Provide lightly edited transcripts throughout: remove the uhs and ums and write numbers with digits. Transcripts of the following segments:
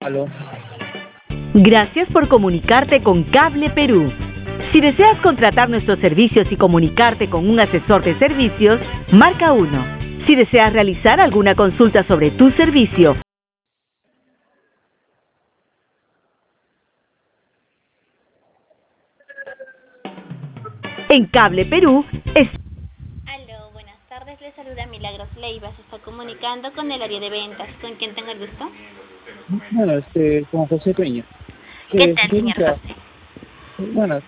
Aló. Gracias por comunicarte con Cable Perú. Si deseas contratar nuestros servicios y comunicarte con un asesor de servicios, marca 1. Si deseas realizar alguna consulta sobre tu servicio, en Cable Perú es... Aló, buenas tardes, le saluda Milagros Leiva, se está comunicando con el área de ventas. ¿Con quién tengo el gusto? Bueno, con José Peña. ¿Qué tal, señor Señorita, José? bueno,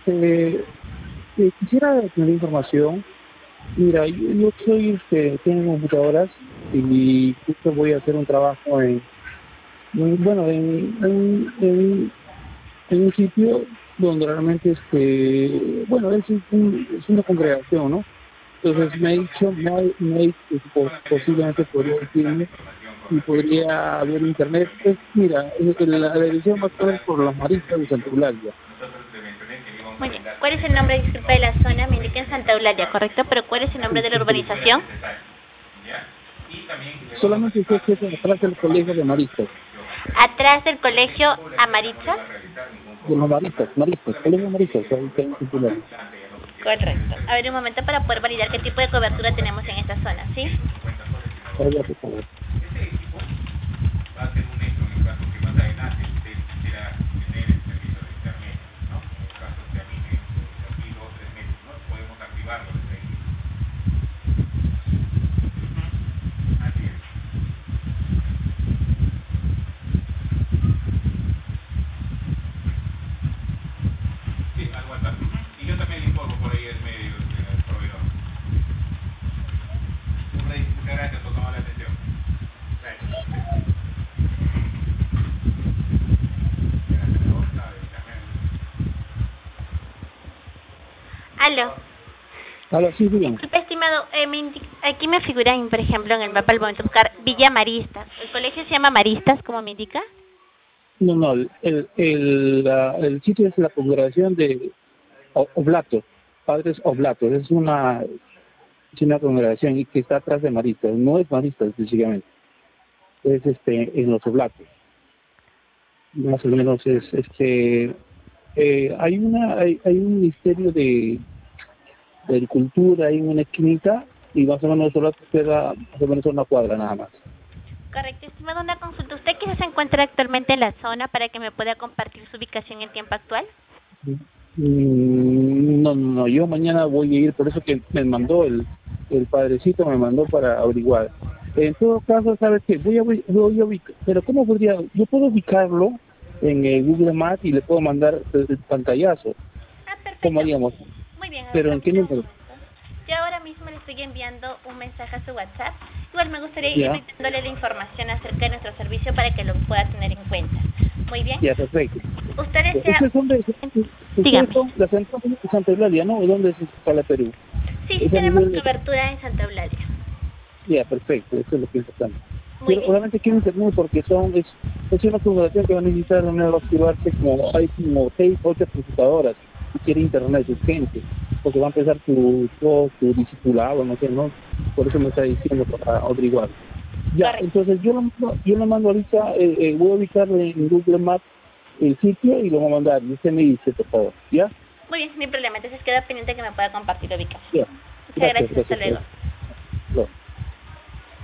quisiera tener información. Mira, yo soy, tengo computadoras y justo voy a hacer un trabajo bueno, en un sitio donde realmente, bueno, es una congregación, ¿no? Entonces me ha dicho, me ha dicho que posiblemente podría decirme y podría haber internet. Mira, la dirección va a estar por las Maristas de Santa Eulalia. Muy bien. ¿Cuál es el nombre, disculpe, de la zona? Me indica en Santa Eulalia, ¿correcto? Pero ¿cuál es el nombre de la urbanización? Solamente sé que es atrás del colegio de Maristas. Atrás del colegio Amaritza. De los Maristas, colegio Maristas, ahí está en Santa Eulalia. Correcto. A ver, un momento para poder validar qué tipo de cobertura tenemos en esta zona, ¿sí? Ahí, por favor. Aló. Ahora sí, dígame. Disculpe, estimado, aquí me figura, por ejemplo, en el mapa al momento de buscar Villa Maristas. ¿El colegio se llama Maristas, como me indica? No, el sitio es la congregación de Oblatos, Padres Oblatos. Es una congregación y que está atrás de Maristas. No es Maristas específicamente. Es en los Oblatos. Más o menos hay un ministerio de agricultura, hay una esquinita y más o menos solo queda más o menos una cuadra nada más. Correcto, estimado, una consulta. ¿Usted quizás se encuentra actualmente en la zona para que me pueda compartir su ubicación en tiempo actual? No, yo mañana voy a ir, por eso que me mandó el padrecito, me mandó para averiguar. En todo caso, ¿sabes qué? Voy a ubicar, pero ¿cómo podría? Yo puedo ubicarlo en Google Maps y le puedo mandar el pantallazo. Ah, perfecto. ¿Cómo haríamos? Muy bien, a ver, ¿Pero en qué permítame un número? momento. Yo ahora mismo le estoy enviando un mensaje a su WhatsApp. Igual me gustaría ir Ya, brindándole la información acerca de nuestro servicio para que lo pueda tener en cuenta. Muy bien. ya, perfecto. ¿Usted desea...? Ustedes Dígame. son la central de Santa Eulalia, ¿no? ¿Dónde es para Perú? Sí, sí Esa tenemos nivel de... cobertura en Santa Eulalia. Ya, perfecto, eso es lo que es importante. Muy Pero bien. obviamente quiero internet porque es una congregación que va a necesitar activarse hay como 6, 8 computadoras y quiere internet urgente, porque va a empezar su discipulado, no sé, ¿no? Por eso me está diciendo para averiguar. Ya, Correcto. entonces yo lo mando ahorita, voy a ubicar en Google Maps el sitio y lo voy a mandar, y usted me dice, por favor, ¿ya? Muy bien, sin problema. Entonces queda pendiente que me pueda compartir la ubicación. Ya, Muchas gracias. Hasta gracias. luego.